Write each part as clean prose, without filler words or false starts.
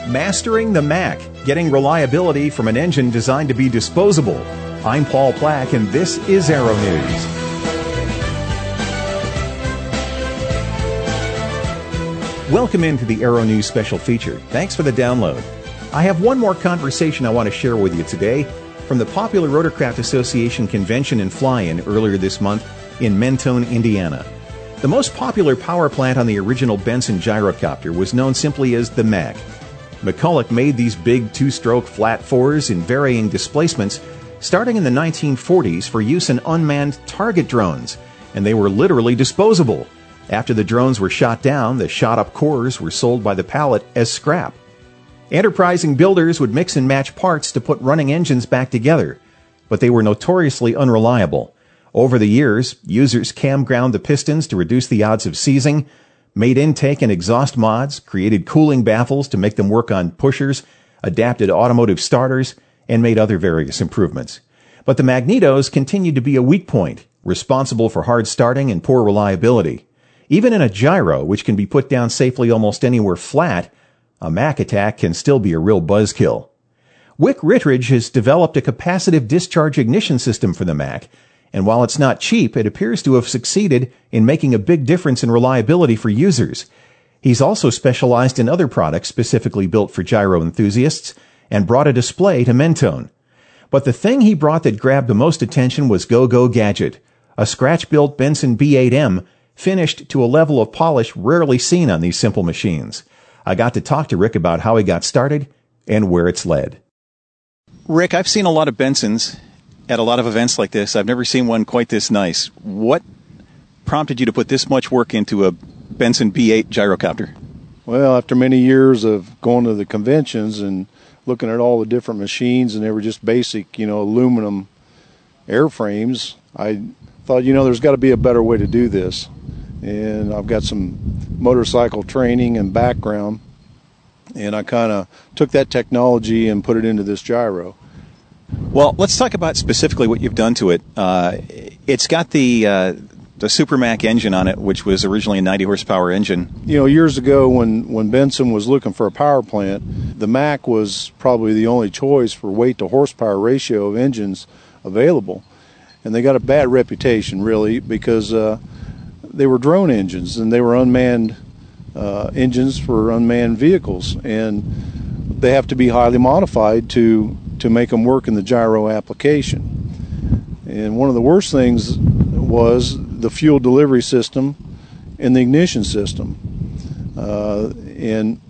Mastering the Mack, getting reliability from an engine designed to be disposable. I'm Paul Plack, and this is Aero News. Welcome into the Aero News special feature. Thanks for the download. I have one more conversation I want to share with you today from the Popular Rotorcraft Association convention and fly-in earlier this month in Mentone, Indiana. The most popular power plant on the original Benson gyrocopter was known simply as the Mack. McCulloch made these big two-stroke flat fours in varying displacements starting in the 1940s for use in unmanned target drones, and they were literally disposable. After the drones were shot down, the shot-up cores were sold by the pallet as scrap. Enterprising builders would mix and match parts to put running engines back together, but they were notoriously unreliable. Over the years, users cam-ground the pistons to reduce the odds of seizing, made intake and exhaust mods, created cooling baffles to make them work on pushers, adapted automotive starters, and made other various improvements. But the magnetos continued to be a weak point, responsible for hard starting and poor reliability. Even in a gyro, which can be put down safely almost anywhere flat, a Mack attack can still be a real buzzkill. Wick Rittridge has developed a capacitive discharge ignition system for the Mack, and while it's not cheap, it appears to have succeeded in making a big difference in reliability for users. He's also specialized in other products specifically built for gyro enthusiasts and brought a display to Mentone. But the thing he brought that grabbed the most attention was Go-Go Gadget, a scratch-built Benson B8M finished to a level of polish rarely seen on these simple machines. I got to talk to Rick about how he got started and where it's led. Rick, I've seen a lot of Bensons at a lot of events like this. I've never seen one quite this nice. What prompted you to put this much work into a Benson B8 gyrocopter? Well, after many years of going to the conventions and looking at all the different machines, and they were just basic, aluminum airframes, I thought, there's got to be a better way to do this. And I've got some motorcycle training and background, and I kind of took that technology and put it into this gyro. Well, let's talk about specifically what you've done to it. It's got the Super Mack engine on it, which was originally a 90 horsepower engine. Years ago when Benson was looking for a power plant, the Mack was probably the only choice for weight to horsepower ratio of engines available. And they got a bad reputation, really, because they were drone engines and they were unmanned engines for unmanned vehicles. And they have to be highly modified to make them work in the gyro application. And one of the worst things was the fuel delivery system and the ignition system. And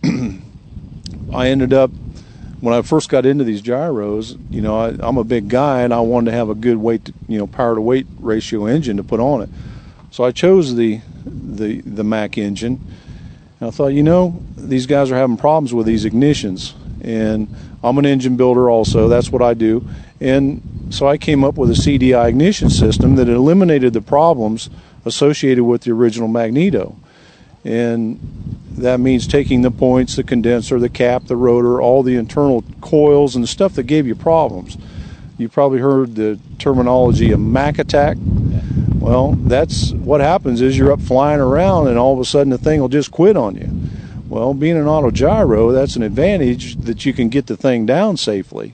I ended up, when I first got into these gyros, I'm a big guy and I wanted to have a good weight, power to weight ratio engine to put on it. So I chose the Mack engine. And I thought, these guys are having problems with these ignitions. And I'm an engine builder also. That's what I do. And so I came up with a CDI ignition system that eliminated the problems associated with the original magneto. And that means taking the points, the condenser, the cap, the rotor, all the internal coils and the stuff that gave you problems. You probably heard the terminology of Mack attack. Well, that's what happens is you're up flying around and all of a sudden the thing will just quit on you. Well, being an auto gyro, that's an advantage that you can get the thing down safely.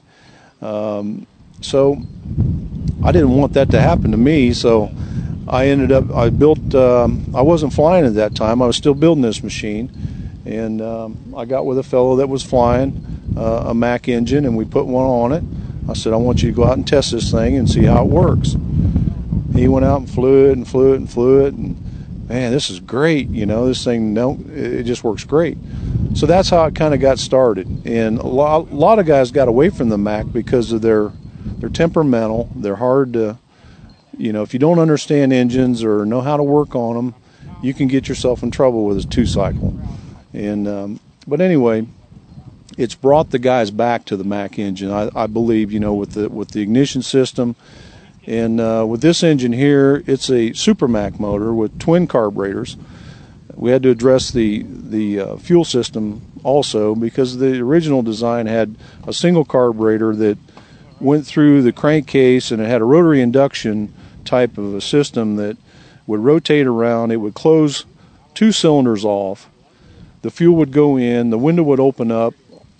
So I didn't want that to happen to me, so I wasn't flying at that time. I was still building this machine, and I got with a fellow that was flying a Mack engine, and we put one on it. I said, I want you to go out and test this thing and see how it works. He went out and flew it, and man, this is great. This thing, it just works great. So that's how it kind of got started. And a lot of guys got away from the Mack because of their temperamental. They're hard to, if you don't understand engines or know how to work on them, you can get yourself in trouble with a two-cycle. And but anyway, it's brought the guys back to the Mack engine, I believe, with the ignition system. And with this engine here, it's a Super Mack motor with twin carburetors. We had to address the fuel system also because the original design had a single carburetor that went through the crankcase, and it had a rotary induction type of a system that would rotate around. It would close two cylinders off. The fuel would go in, the window would open up,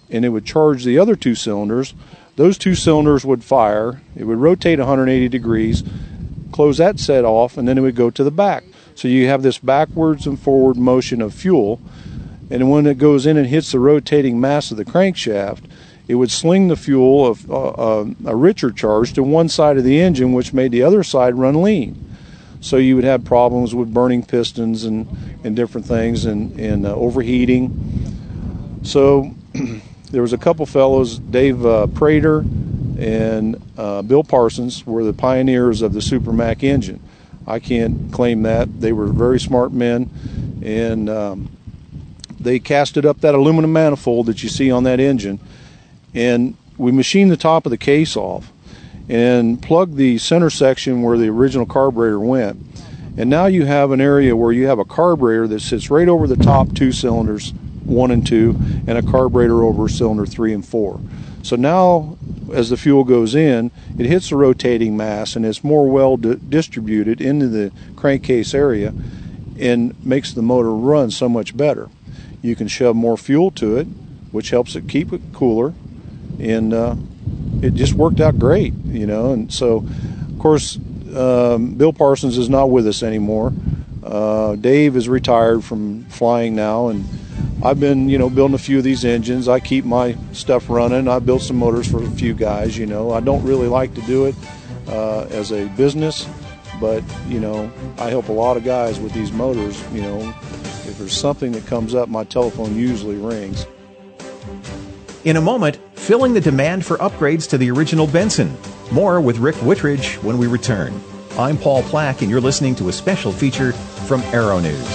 and it would charge the other two cylinders. Those two cylinders would fire. It would rotate 180 degrees, close that set off, and then it would go to the back. So you have this backwards and forward motion of fuel, and when it goes in and hits the rotating mass of the crankshaft, it would sling the fuel of a richer charge to one side of the engine, which made the other side run lean. So you would have problems with burning pistons and different things and overheating. So there was a couple fellows, Dave Prater and Bill Parsons, were the pioneers of the Super Mac engine. I can't claim that. They were very smart men, and they casted up that aluminum manifold that you see on that engine, and we machined the top of the case off and plugged the center section where the original carburetor went. And now you have an area where you have a carburetor that sits right over the top two cylinders, 1 and 2, and a carburetor over cylinder 3 and 4. So now, as the fuel goes in, it hits the rotating mass and it's more well distributed into the crankcase area and makes the motor run so much better. You can shove more fuel to it, which helps it keep it cooler, and it just worked out great, And so, of course, Bill Parsons is not with us anymore. Dave is retired from flying now, and I've been, building a few of these engines. I keep my stuff running. I built some motors for a few guys, I don't really like to do it as a business, but, I help a lot of guys with these motors, If there's something that comes up, my telephone usually rings. In a moment, filling the demand for upgrades to the original Benson. More with Rick Whittridge when we return. I'm Paul Plack, and you're listening to a special feature from Aero News.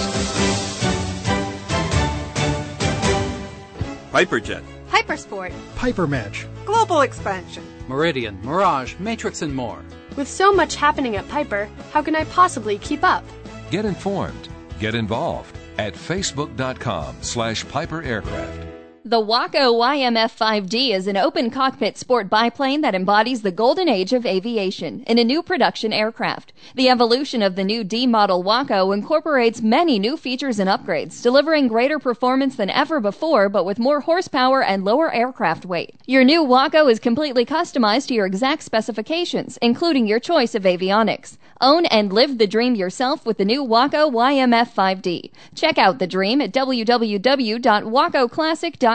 Piperjet, Hypersport, Piper Match, Global Expansion, Meridian, Mirage, Matrix, and more. With so much happening at Piper, how can I possibly keep up? Get informed. Get involved at facebook.com/Piper Aircraft. The Waco YMF-5D is an open cockpit sport biplane that embodies the golden age of aviation in a new production aircraft. The evolution of the new D model Waco incorporates many new features and upgrades, delivering greater performance than ever before, but with more horsepower and lower aircraft weight. Your new Waco is completely customized to your exact specifications, including your choice of avionics. Own and live the dream yourself with the new Waco YMF-5D. Check out the dream at www.wacoclassic.com.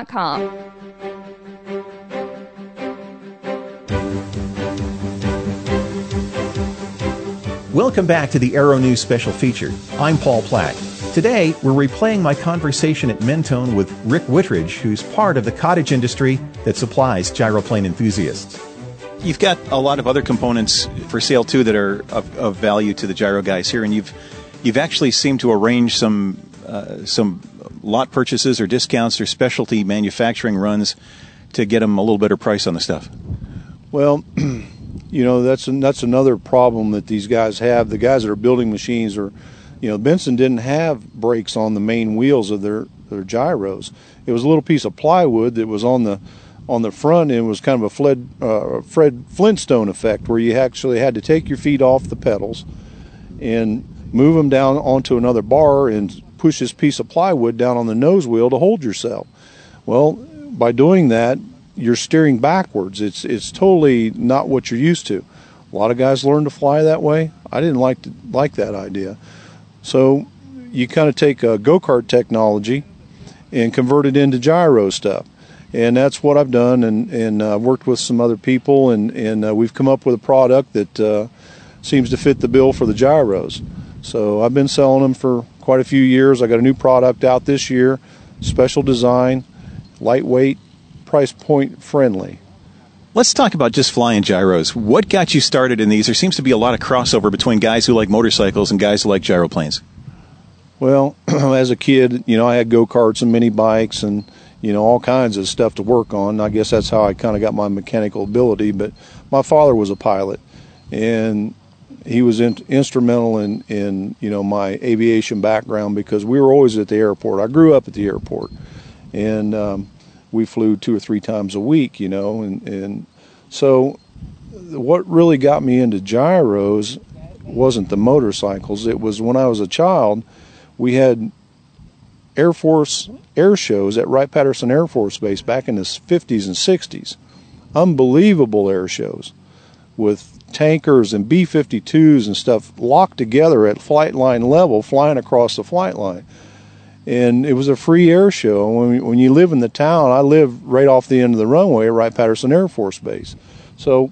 Welcome back to the Aero News Special Feature. I'm Paul Plack. Today, we're replaying my conversation at Mentone with Rick Whittridge, who's part of the cottage industry that supplies gyroplane enthusiasts. You've got a lot of other components for sale, too, that are of value to the gyro guys here, and you've actually seemed to arrange some lot purchases or discounts or specialty manufacturing runs to get them a little better price on the stuff. Well, that's another problem that these guys have. The guys that are building machines are, Benson didn't have brakes on the main wheels of their gyros. It was a little piece of plywood that was on the front, and it was kind of a Fred Flintstone effect, where you actually had to take your feet off the pedals and move them down onto another bar and push this piece of plywood down on the nose wheel to hold yourself. Well, by doing that, you're steering backwards. It's totally not what you're used to. A lot of guys learn to fly that way. I didn't like that idea. So you kind of take a go-kart technology and convert it into gyro stuff. And that's what I've done, and worked with some other people, and we've come up with a product that seems to fit the bill for the gyros. So I've been selling them for quite a few years. I got a new product out this year, special design, lightweight, price point friendly. Let's talk about just flying gyros. What got you started in these? There seems to be a lot of crossover between guys who like motorcycles and guys who like gyroplanes. Well, as a kid, I had go-karts and mini bikes and, all kinds of stuff to work on. I guess that's how I kind of got my mechanical ability. But my father was a pilot, and he was instrumental in my aviation background, because we were always at the airport. I grew up at the airport, and we flew 2 or 3 times a week, and so what really got me into gyros wasn't the motorcycles. It was when I was a child, we had Air Force air shows at Wright-Patterson Air Force Base back in the 50s and 60s. Unbelievable air shows with tankers and B-52s and stuff locked together at flight line level, flying across the flight line. And it was a free air show. When you live in the town, I live right off the end of the runway at Wright-Patterson Air Force Base. So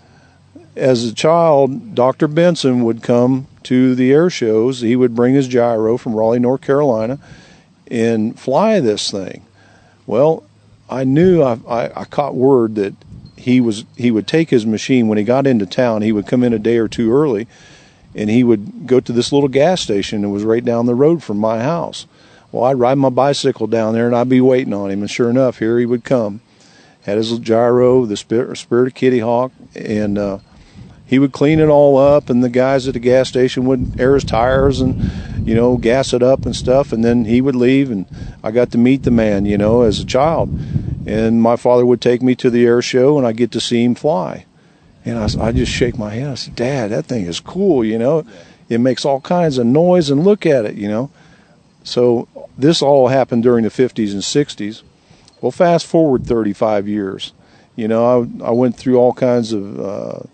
as a child, Dr. Benson would come to the air shows. He would bring his gyro from Raleigh, North Carolina, and fly this thing. Well, I knew, I caught word that he would take his machine when he got into town. He would come in a day or two early, and he would go to this little gas station that was right down the road from my house. Well, I'd ride my bicycle down there, and I'd be waiting on him, and sure enough, here he would come. Had his gyro, the Spirit of Kitty Hawk, and he would clean it all up, and the guys at the gas station would air his tires and, gas it up and stuff, and then he would leave, and I got to meet the man, as a child. And my father would take me to the air show, and I get to see him fly. And I just shake my head. I said, Dad, that thing is cool, It makes all kinds of noise, and look at it, So this all happened during the 50s and 60s. Well, fast forward 35 years. I went through all kinds of,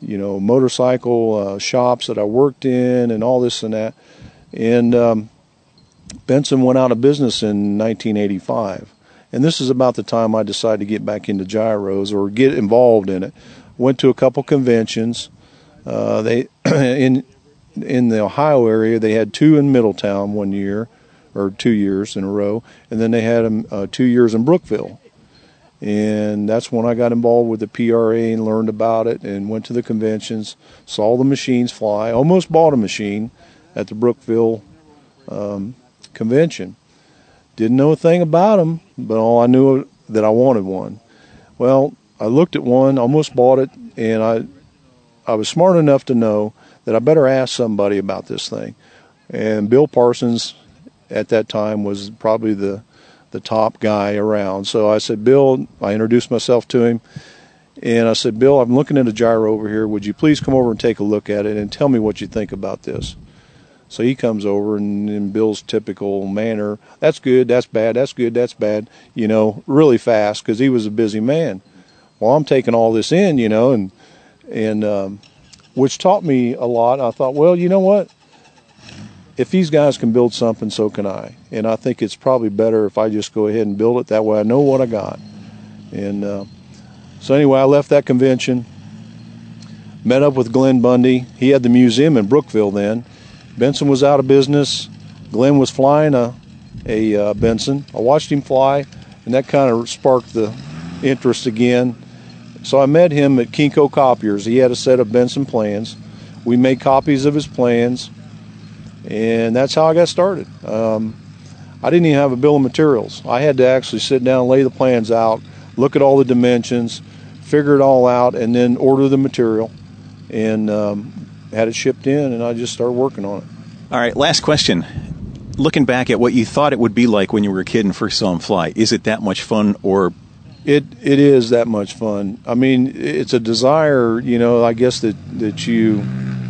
motorcycle shops that I worked in and all this and that. And Benson went out of business in 1985. And this is about the time I decided to get back into gyros or get involved in it. Went to a couple conventions. They in the Ohio area, they had two in Middletown 1 year, or 2 years in a row, and then they had them 2 years in Brookville. And that's when I got involved with the PRA and learned about it and went to the conventions, saw the machines fly, almost bought a machine at the Brookville convention. Didn't know a thing about them, but all I knew that I wanted one. Well, I looked at one, almost bought it, and I was smart enough to know that I better ask somebody about this thing. And Bill Parsons at that time was probably the top guy around. So I said, Bill, I introduced myself to him, and I said, Bill, I'm looking at a gyro over here. Would you please come over and take a look at it and tell me what you think about this? So he comes over, and in Bill's typical manner, that's good, that's bad, that's good, that's bad, really fast, because he was a busy man. Well, I'm taking all this in, and which taught me a lot. I thought, well, you know what? If these guys can build something, so can I. And I think it's probably better if I just go ahead and build it. That way I know what I got. And so anyway, I left that convention, met up with Glenn Bundy. He had the museum in Brookville then. Benson was out of business. Glenn was flying a Benson. I watched him fly, and that kind of sparked the interest again. So I met him at Kinko Copiers. He had a set of Benson plans. We made copies of his plans. And that's how I got started. I didn't even have a bill of materials. I had to actually sit down, lay the plans out, look at all the dimensions, figure it all out, and then order the material, and had it shipped in, and I just started working on it. All right, last question. Looking back at what you thought it would be like when you were a kid and first saw him fly, is it that much fun, or? It is that much fun. I mean, it's a desire, I guess that you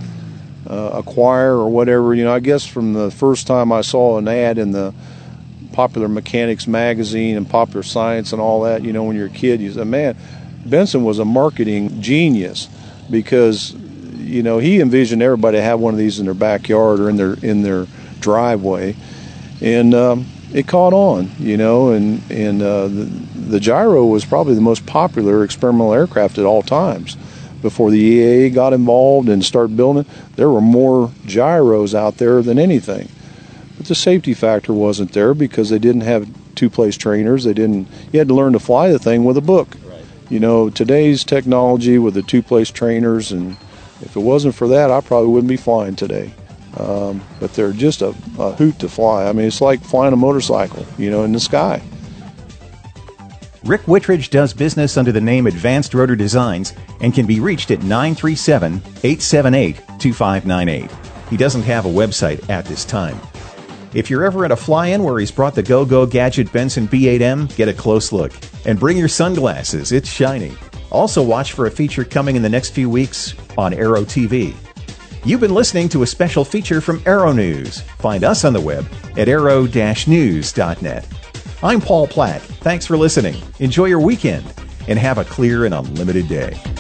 acquire or whatever. I guess from the first time I saw an ad in the Popular Mechanics magazine and Popular Science and all that, when you're a kid, you say, man, Benson was a marketing genius, because, he envisioned everybody to have one of these in their backyard or in their driveway, and it caught on, and the gyro was probably the most popular experimental aircraft at all times. Before the EAA got involved and started building it, there were more gyros out there than anything. But the safety factor wasn't there because they didn't have two-place trainers. You had to learn to fly the thing with a book. Right. Today's technology with the two-place trainers, and if it wasn't for that, I probably wouldn't be flying today. But they're just a hoot to fly. I mean, it's like flying a motorcycle, in the sky. Rick Wittridge does business under the name Advanced Rotor Designs and can be reached at 937-878-2598. He doesn't have a website at this time. If you're ever at a fly-in where he's brought the Go-Go Gadget Benson B8M, get a close look. And bring your sunglasses, it's shiny. Also watch for a feature coming in the next few weeks on Aero TV. You've been listening to a special feature from Aero News. Find us on the web at aero-news.net. I'm Paul Platt. Thanks for listening. Enjoy your weekend and have a clear and unlimited day.